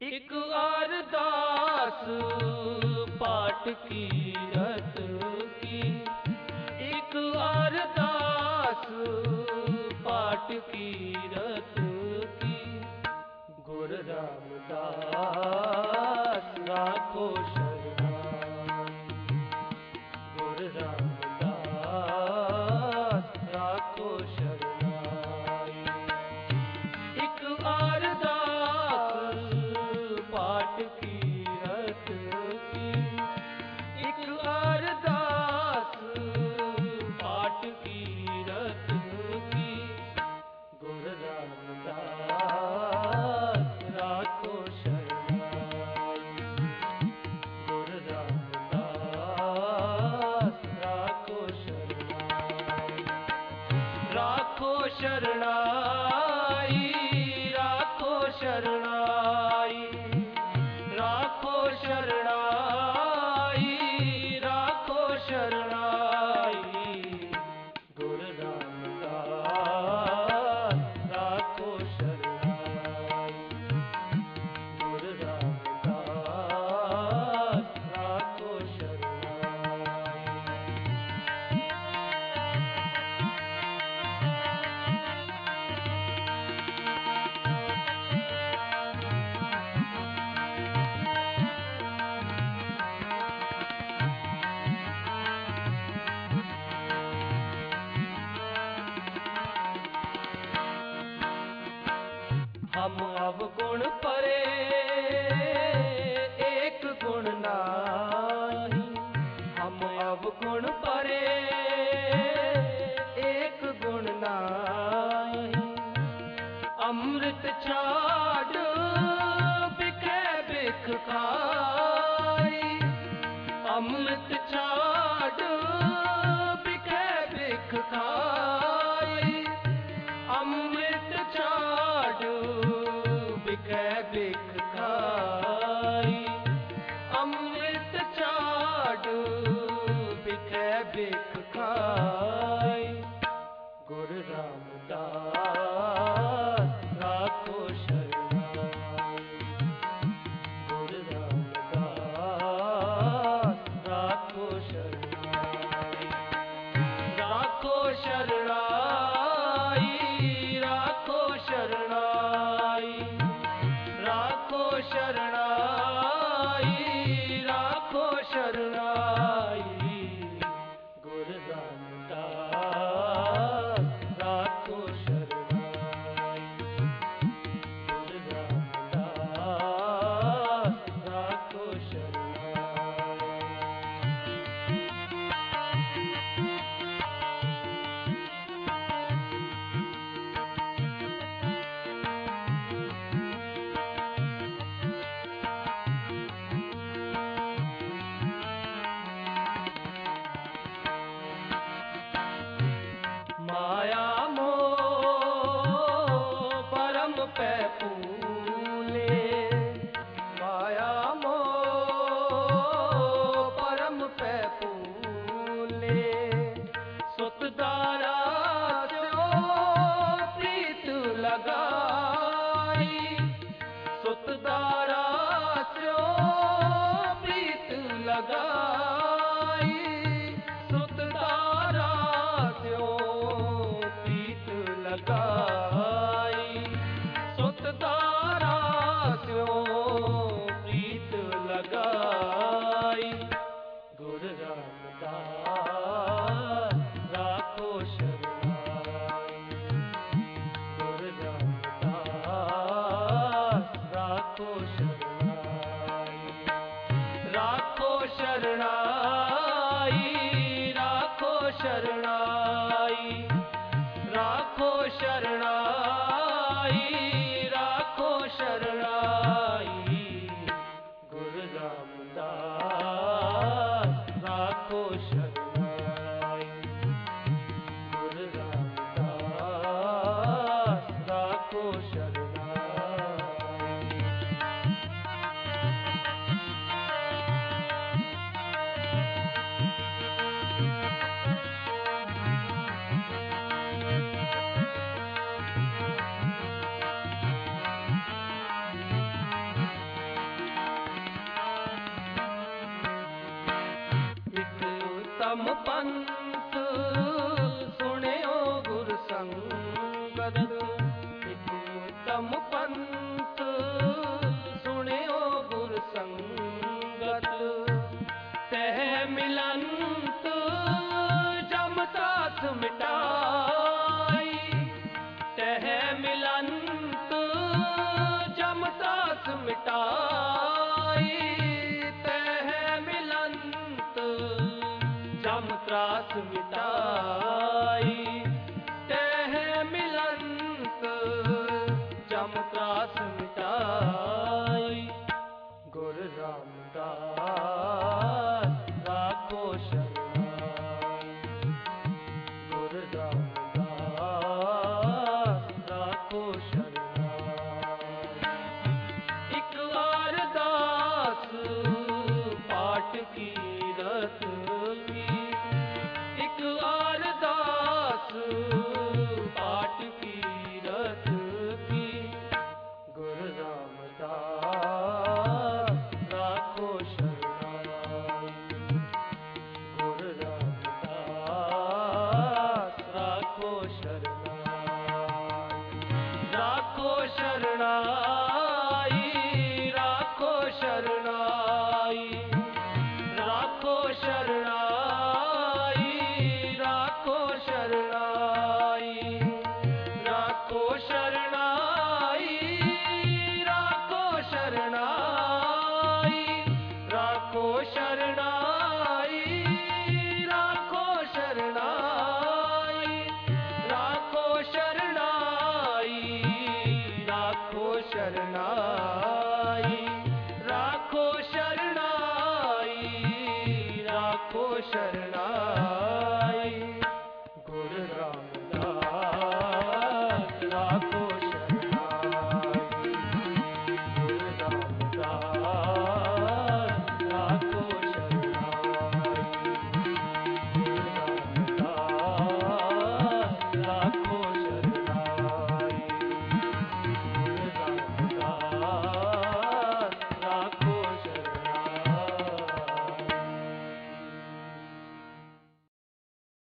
एक अरदास पाठ की रत की, एक अरदास पाठ की रत की। गुरु रामदास राखो शरणाई, गुरु रामदास राखो शरणाई। एक अरदास पाठ की रत की, एक अरदास पाठ की रत की। गुरु रामदास राखो शरणाई, गुरु रामदास राखो शरणाई। राखो शरणाई, राखो शरणाई, राखो शरणाई, राखो शरणाई। गुरु रामदास राखो शरणाई, गुरु रामदास राखो शरणाई। हम अवगुण परे एक गुण नाही, हम अवगुण परे एक गुण नाही। अमृत छाड़ बिकै बिख खाई, अमृत छाड़ बिकै बिख खाई। अमृत छाड़ बिकै बिख खाई, अमृत छाड़ बिकै बिख खाई। गुरु रामदास राखो शरणाई, गुरु रामदास राखो शरणाई। राखो शरणाई, राखो शरणाई, राखो शरणाई, राखो शरणाई। गुरु रामदास राखो शरणाई, गुरु रामदास राखो शरणाई। माया मोह परम पै फूले, माया मोह परम पै फूले। सुत दारा स्यो प्रीत लगाई, सुत दारा स्यो प्रीत लगाई। सुत दारा स्यो प्रीत लगाई, सुत दारा स्यो प्रीत लगाई। गुरु रामदास राखो शरणाई, गुरु रामदास राखो शरणाई। राखो शरणाई, उत्तम पंथ सुनियो गुर संगत, एक उत्तम पंथ सुनियो गुर संगत, तह मिलंत जम त्रास मिटाई, तह मिलंत जम त्रास मिटाई, तह मिलंत जम त्रास मिटाई, तह मिलंत जम त्रास मिटाई। गुरु रामदास राखो शरणाई, गुरु रामदास राखो शरणाई। एक अरदास पाठ की रत की, एक अरदास पाठ की रत की, गुरु रामदास राखो शरणाई, गुरु रामदास राखो शरणाई। राखो शरणाई, राखो शरणाई, राखो शरणाई, राखो शरणाई, राखो शरणाई, राखो शरणाई, राखो शरणाई, राखो शरणाई, राखो शरणाई, राखो शरणाई, राखो शरणाई, राखो शरणाई। गुरु राम